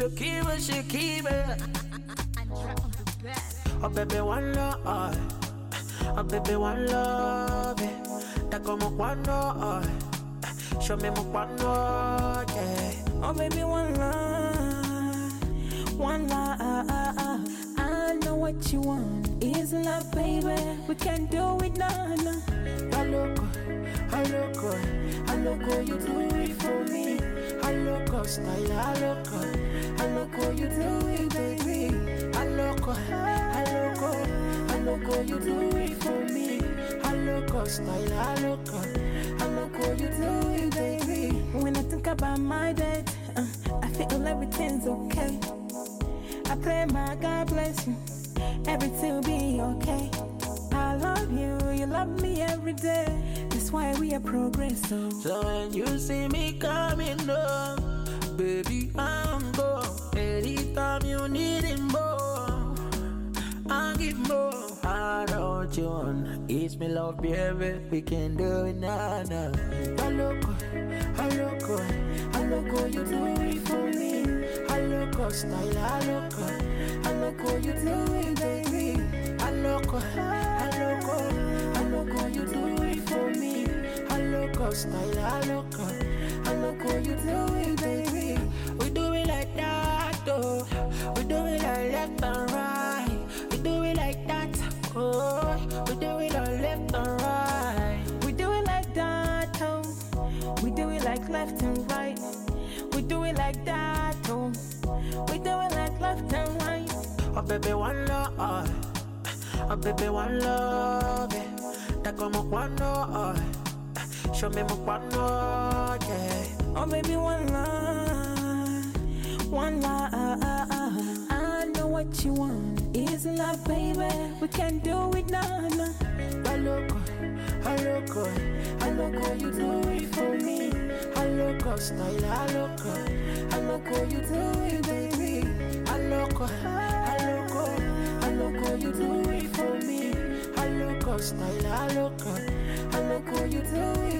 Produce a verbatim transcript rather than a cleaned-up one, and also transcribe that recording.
Shakira, Shakira. Oh baby, one love, oh baby, one love, yeah. Da como cuando, oh. Show me more cuando, yeah. Oh baby, one love, one love. I know what you want is love, baby. We can do it now, now. I look good, I look good, I look good, you do it for me. I look good, style, I look good, I look good, you do it, baby. I look good, I look good, I look good, you do it for me. I look good, style, I look good, I look good, you do it, baby. When I think about my dad, uh, I feel everything's okay. I pray my God bless you, everything will be okay. I love you, you love me every day. That's why we are progressing. So when you see me coming up, baby, I'm go. Anytime you need it more, I'll give more. I don't you want, it's me love, baby. We can do it now, now. I look good, I look good, I look good, you do it for me. I look good, style, I look good, I look good, you do it, baby. I look good, I look good, I look good, you do it for me. I look good, style, I look good, I look good, you do it, baby. We do it like that, oh. We do it like left and right. We do it like that, oh. We do it like left and right. We do it like that, oh. We do it like left and right. We do it like that, oh. We do it like left and right. Oh baby, one love, oh baby, one love, yeah. Da como cuando, oh. Show me more cuando, yeah. Oh baby, one love, one love. I know what you want is love, baby. We can do it now, now. I look good, I look good, I look good, you do it for me. I look good, style, I look good, I look good, you do it, baby. I look good, I look good, I look good, you do it for me. I look good, style, I look good, I look good, you do it.